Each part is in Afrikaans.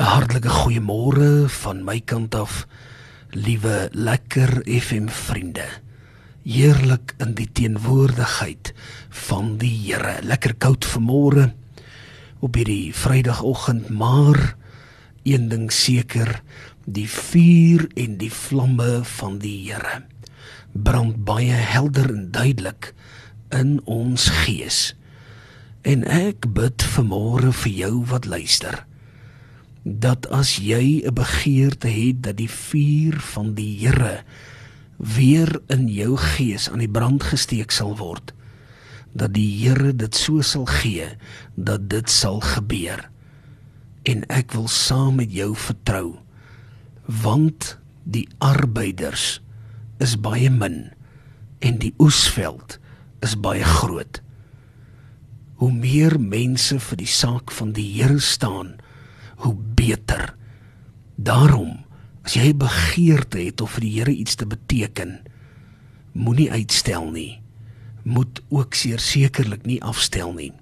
'n hartlike goeiemôre van my kant af, liewe Lekker FM vriende. Heerlik in die teenwoordigheid van die Here. Lekker koud vanmôre op hierdie Vrydagoggend, maar een ding seker, die vuur en die vlamme van die Here brand baie helder en duidelik in ons gees. En ek bid vanmôre vir jou wat luister, dat as jy 'n begeerte het dat die vuur van die Here weer in jou gees aan die brand gesteek sal word, dat die Here dit so sal gee, dat dit sal gebeur. En ek wil saam met jou vertrou, want die arbeiders is baie min, en die oesveld is baie groot. Hoe meer mense vir die saak van die Here staan, hoe beter. Daarom, as jy begeerte het om vir die Here iets te beteken, moenie uitstel nie, moet ook sekerlik nie afstel nie.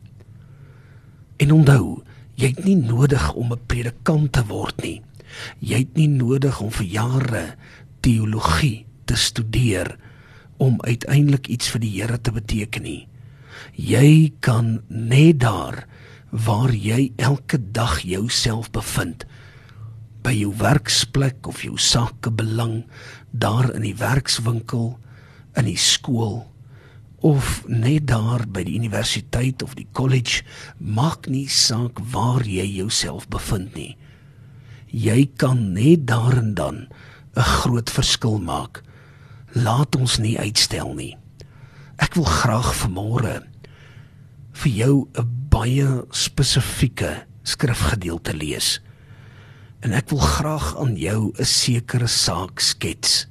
En onthou, jy het nie nodig om 'n predikant te word nie. Jy het nie nodig om vir jare teologie te studeer om uiteindelik iets vir die Here te beteken nie. Jy kan net daar waar jy elke dag jouself bevind, by jou werksplek of jou sakebelang, daar in die werkswinkel, in die skool, of net daar by die universiteit of die college, maak nie saak waar jy jouself bevind nie. Jy kan net daar en dan 'n groot verskil maak. Laat ons nie uitstel nie. Ek wil graag vanmôre vir jou 'n baie spesifieke skrifgedeelte lees. En ek wil graag aan jou 'n sekere saak skets.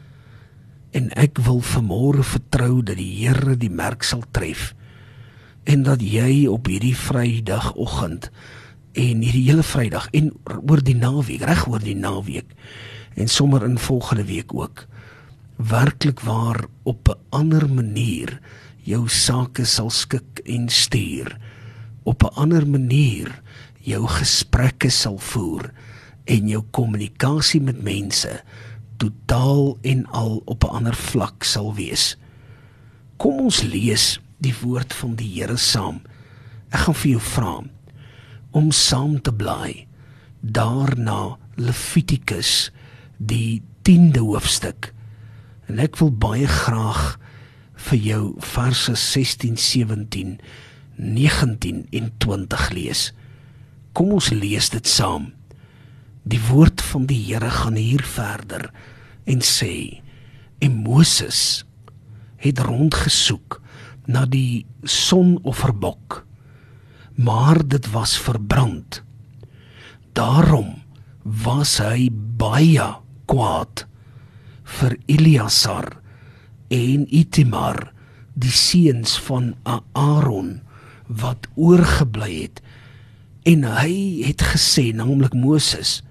En ek wil vanmôre vertrou dat die Here die merk sal tref, en dat jy op hierdie Vrydagoggend, en hierdie hele Vrydag, en oor die naweek, reg oor die naweek, en sommer in volgende week ook, werklik waar op 'n ander manier jou sake sal skik en stuur, op 'n ander manier jou gesprekke sal voer, en jou kommunikasie met mense totaal en al op 'n ander vlak sal wees. Kom ons lees die woord van die Here saam. Ek gaan vir jou vra om saam te blaai daarna Levitikus, die 10de hoofstuk. En ek wil baie graag vir jou verse 16, 17, 19 en 20 lees. Kom ons lees dit saam. Die woord van die Here gaan hier verder en sê, en Moses het rondgesoek na die sonofferbok, maar dit was verbrand. Daarom was hy baie kwaad vir Eleasar en Itamar, die seuns van Aaron, wat oorgebly het, en hy het gesê, naamlik Moses,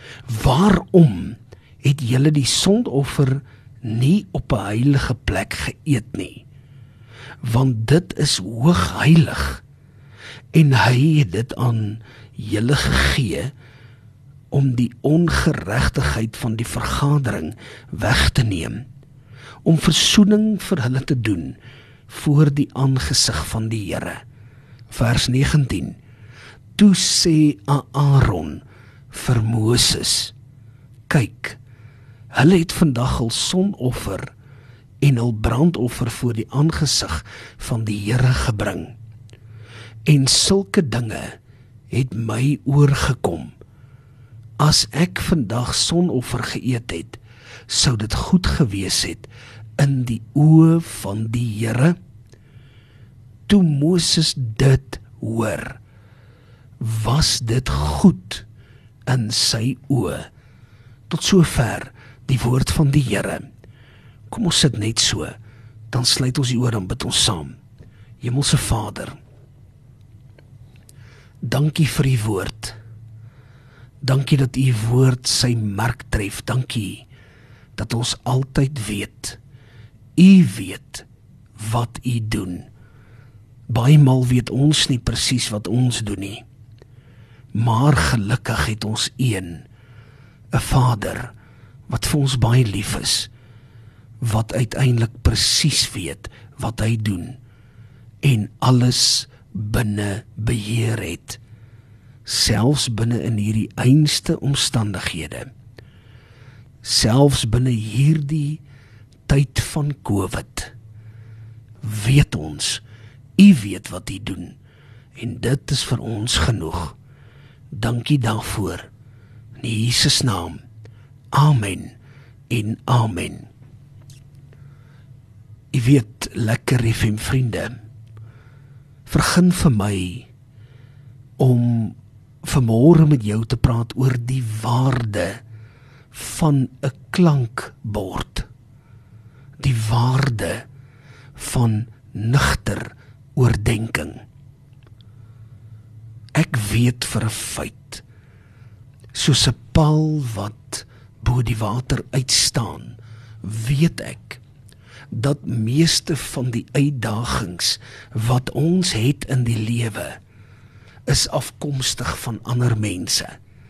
waarom het julle die sondoffer nie op 'n heilige plek geëet nie? Want dit is hoogheilig, en hy het dit aan julle gegee om die ongeregtigheid van die vergadering weg te neem, om versoening vir hulle te doen voor die aangesig van die Here. Vers 19. Toe sê Aaron vir Moses, kyk, hulle het vandag hul sonoffer en hul brandoffer voor die aangesig van die Here gebring. En sulke dinge het my oorgekom. As ek vandag sonoffer geëet het, sou dit goed gewees het in die oë van die Here. Toe Moses dit hoor, was dit goed in sy oë. Tot sover die woord van die Here. Kom ons sit net so, dan sluit ons die oor en bid ons saam. Hemelse Vader, dankie vir die woord. Dankie dat u woord sy merk tref. Dankie dat ons altyd weet, u weet wat u doen. Baie maal weet ons nie presies wat ons doen nie. Maar gelukkig het ons 'n Vader, wat vir ons baie lief is, wat uiteindelik presies weet wat hy doen, en alles binne beheer het, selfs binne in hierdie einste omstandighede, selfs binne hierdie tyd van COVID, weet ons, U weet wat U doen, en dit is vir ons genoeg. Dankie daarvoor, in Jesus naam, amen en amen. U weet, lekker FM vriende, vergun vir my om vanmôre met jou te praat oor die waarde van 'n klankbord, die waarde van nugter oordeenking. Ek weet vir 'n feit, soos 'n paal wat bo die water uitstaan, weet ek dat meeste van die uitdagings wat ons het in die lewe is afkomstig van ander mense.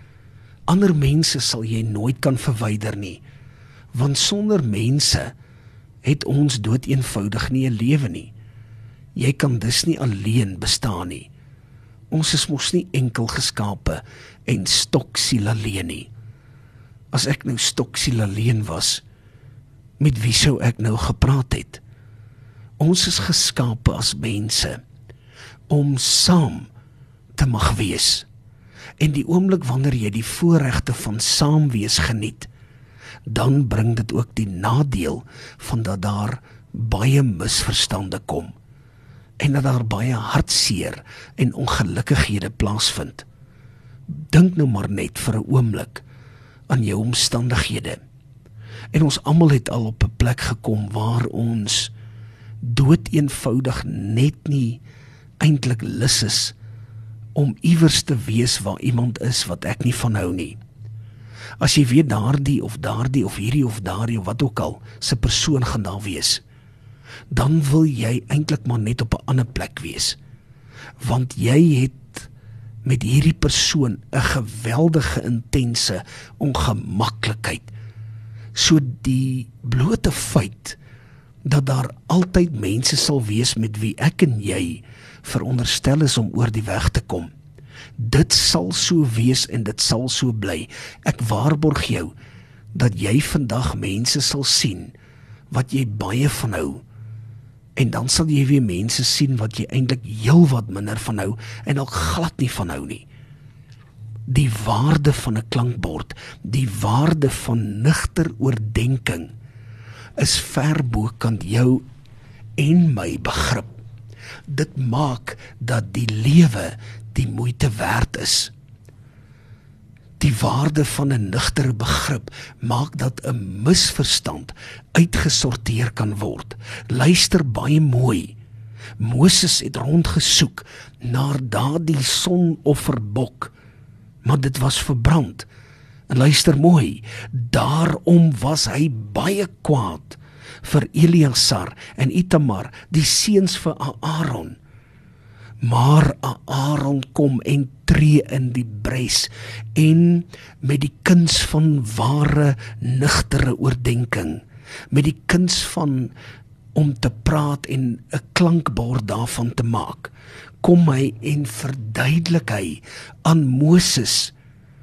Ander mense sal jy nooit kan verwyder nie, want sonder mense het ons doeteenvoudig nie 'n lewe nie. Jy kan dus nie alleen bestaan nie. Ons is mos nie enkel geskape en stoksiel alleen nie. As ek nou stoksiel alleen was, met wie sou ek nou gepraat het? Ons is geskape as mense om saam te mag wees. En die oomblik wanneer jy die voorregte van saam wees geniet, dan bring dit ook die nadeel van dat daar baie misverstande kom en dat daar baie hartseer en ongelukkighede plaasvind. Dink nou maar net vir 'n oomblik aan jou omstandighede. En ons almal het al op 'n plek gekom waar ons doeteenvoudig net nie eintlik lus is om iewers te wees waar iemand is wat ek nie van hou nie. As jy weet daardie of hierdie of daardie of wat ook al se persoon gaan daar wees, dan wil jy eintlik maar net op 'n ander plek wees. Want jy het met hierdie persoon 'n geweldige intense ongemaklikheid. So die blote feit dat daar altyd mense sal wees met wie ek en jy veronderstel is om oor die weg te kom, dit sal so wees en dit sal so bly. Ek waarborg jou dat jy vandag mense sal sien wat jy baie van hou, en dan sal jy weer mense sien wat jy eintlik heel wat minder van hou en al glad nie van hou nie. Die waarde van 'n klankbord, die waarde van nugter oordeenking is ver bokant jou en my begrip. Dit maak dat die lewe die moeite werd is. Die waarde van 'n nugtere begrip maak dat 'n misverstand uitgesorteer kan word. Luister baie mooi. Moses het rondgesoek na daardie sonofferbok, maar dit was verbrand. En luister mooi, daarom was hy baie kwaad vir Eleasar en Itamar, die seuns van Aaron. Maar Aaron kom en tree in die bres en met die kuns van ware nugtere oordeenking, met die kuns van om te praat en 'n klankbord daarvan te maak, kom hy en verduidelik hy aan Moses,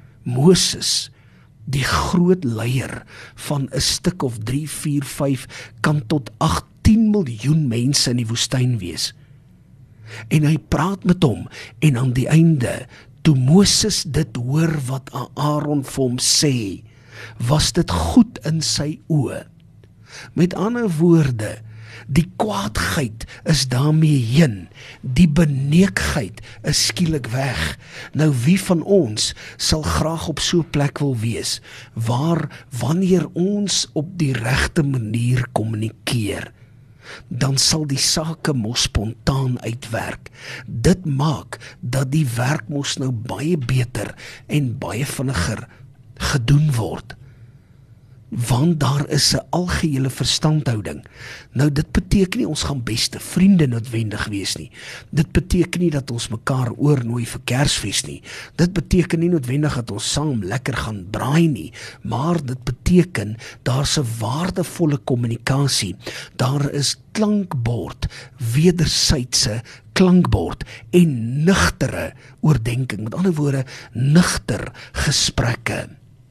die groot leier van 'n stuk of 3, 4, 5, kan tot 18 miljoen mense in die woestyn wees. En hy praat met hom, en aan die einde, toe Moses dit hoor wat Aaron vir hom sê, was dit goed in sy oë. Met ander woorde, die kwaadheid is daarmee heen, die beneekheid is skielik weg. Nou wie van ons sal graag op so 'n plek wil wees, waar wanneer ons op die regte manier kommunikeer, dan sal die sake mos spontaan uitwerk. Dit maak dat die werk mos nou baie beter en baie vinniger gedoen word. Want daar is 'n algehele verstandhouding. Nou dit beteken nie ons gaan beste vriende noodwendig wees nie. Dit beteken nie dat ons mekaar oornooi vir Kersfees nie. Dit beteken nie noodwendig dat ons saam lekker gaan braai nie, maar dit beteken daar's 'n waardevolle kommunikasie. Daar is klankbord, wedersydse klankbord en nugtere oordeenking. Met ander woorde, nugter gesprekke.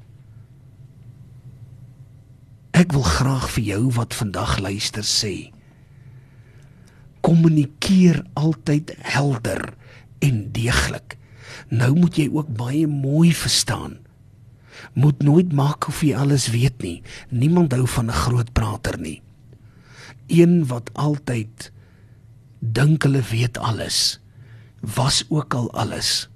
Ek wil graag vir jou wat vandag luister sê, kommunikeer altyd helder en deeglik. Nou moet jy ook baie mooi verstaan. Moet nooit maak of jy alles weet nie. Niemand hou van 'n groot prater nie. Een wat altyd dink hulle weet alles, was ook al alles.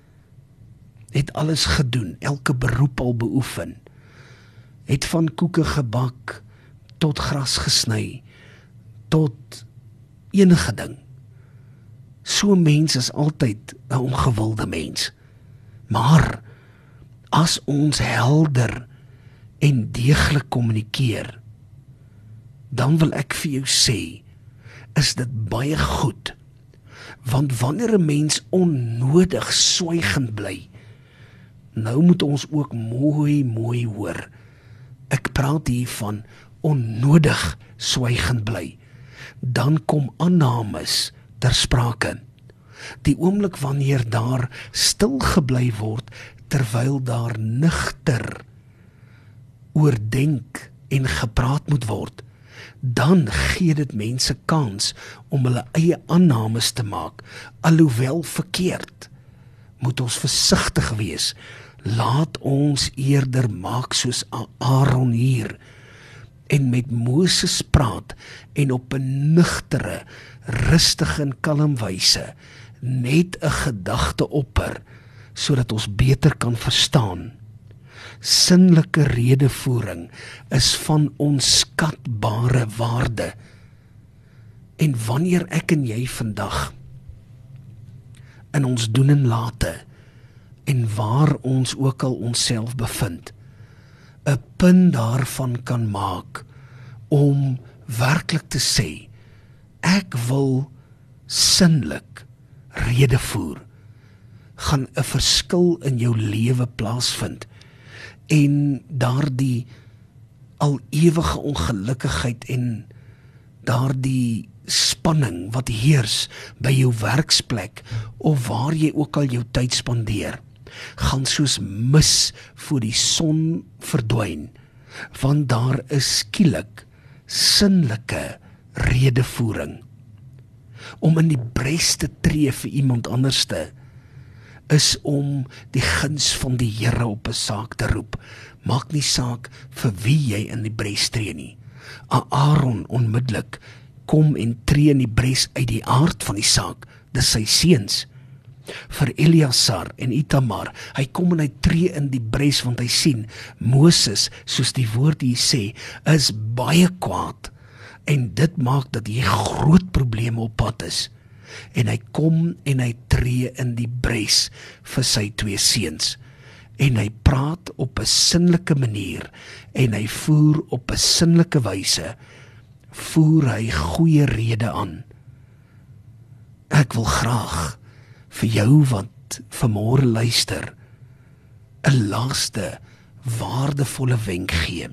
Het alles gedoen, elke beroep al beoefen. Het van koeke gebak, tot gras gesny, tot enige ding. So 'n mens is altyd 'n ongewilde mens. Maar, as ons helder en deeglik kommunikeer, dan wil ek vir jou sê, is dit baie goed. Want wanneer 'n mens onnodig swygend bly, nou moet ons ook mooi hoor. Ek praat hier van onnodig swygend bly. Dan kom aannames ter sprake. Die oomblik wanneer daar stil gebly word, terwyl daar nugter oordink en gepraat moet word, dan gee dit mense kans om hulle eie aannames te maak, alhoewel verkeerd. Moet ons versigtig wees. Laat ons eerder maak soos Aaron hier en met Moses praat en op 'n nugtere, rustige en kalm wyse net 'n gedagte opper, sodat ons beter kan verstaan. Sinnelike redevoering is van onskatbare waarde. En wanneer ek en jy vandag in ons doen en late en waar ons ook al onsself bevind, 'n punt daarvan kan maak om werklik te sê, ek wil sinlik redevoer, gaan 'n verskil in jou lewe plaasvind en daardie al ewige ongelukkigheid en daardie spanning wat heers by jou werksplek of waar jy ook al jou tyd spandeer, gaan soos mis voor die son verdwyn, want daar is skielik sinnelike redevoering. Om in die bres te tree vir iemand anderste is om die guns van die Here op 'n saak te roep. Maak nie saak vir wie jy in die bres tree nie. Aaron onmiddellik kom en tree in die bres uit die aard van die saak, dis sy seuns. Vir Eleazar en Itamar, hy kom en hy tree in die bres want hy sien, Moses, soos die woord hier sê, is baie kwaad, en dit maak dat hy groot probleme op pad is. En hy kom en hy tree in die bres vir sy twee seuns. En hy praat op 'n sinnelike manier, en hy voer op 'n sinnelike wyse, voer hy goeie rede aan. Ek wil graag vir jou wat vanmôre luister, 'n laaste waardevolle wenk gee.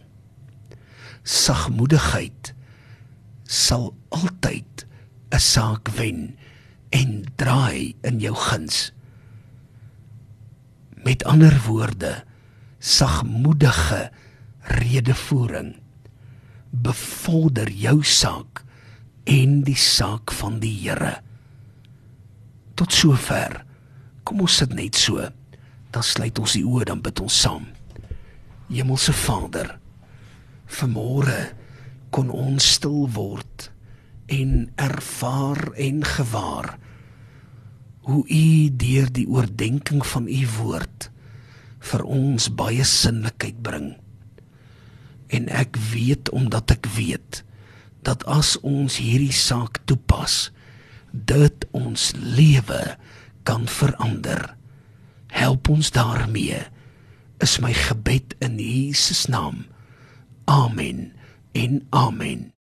Sagmoedigheid sal altyd 'n saak wen en draai in jou guns. Met ander woorde, sagmoedige redevoering bevorder jou saak en die saak van die Here. Tot sover, kom ons sit net so, dan sluit ons die oë, dan bid ons saam. Hemelse Vader, vanmôre kon ons stil word en ervaar en gewaar hoe U deur die oordeenking van U woord vir ons baie sinlikheid bring. En ek weet, omdat ek weet, dat as ons hierdie saak toepas, dit ons lewe kan verander. Help ons daarmee, is my gebed in Jesus naam. Amen en amen.